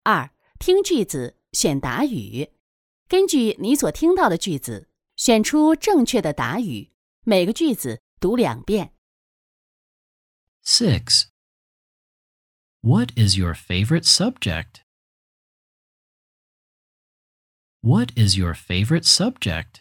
2. 听句子，选答语。根据你所听到的句子，选出正确的答语。每个句子读2遍。 6. What is your favorite subject? What is your favorite subject?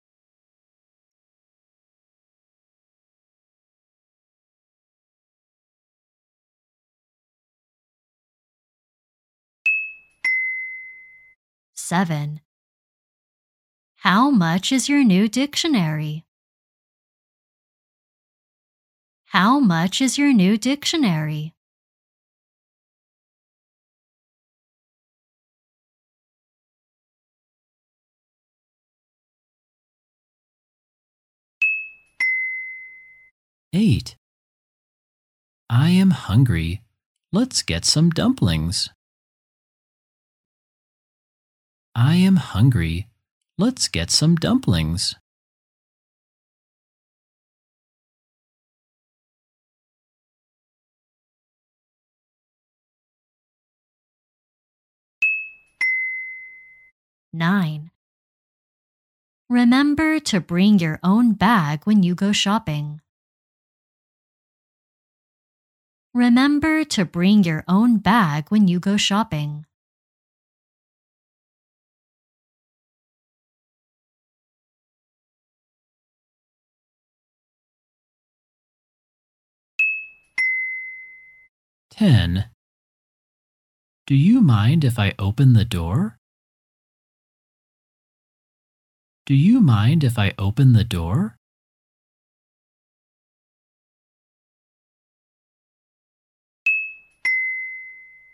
7. How much is your new dictionary? How much is your new dictionary? 8. I am hungry. Let's get some dumplings. I am hungry. Let's get some dumplings. 9. Remember to bring your own bag when you go shopping. Remember to bring your own bag when you go shopping. 10. Do you mind if I open the door? Do you mind if I open the door?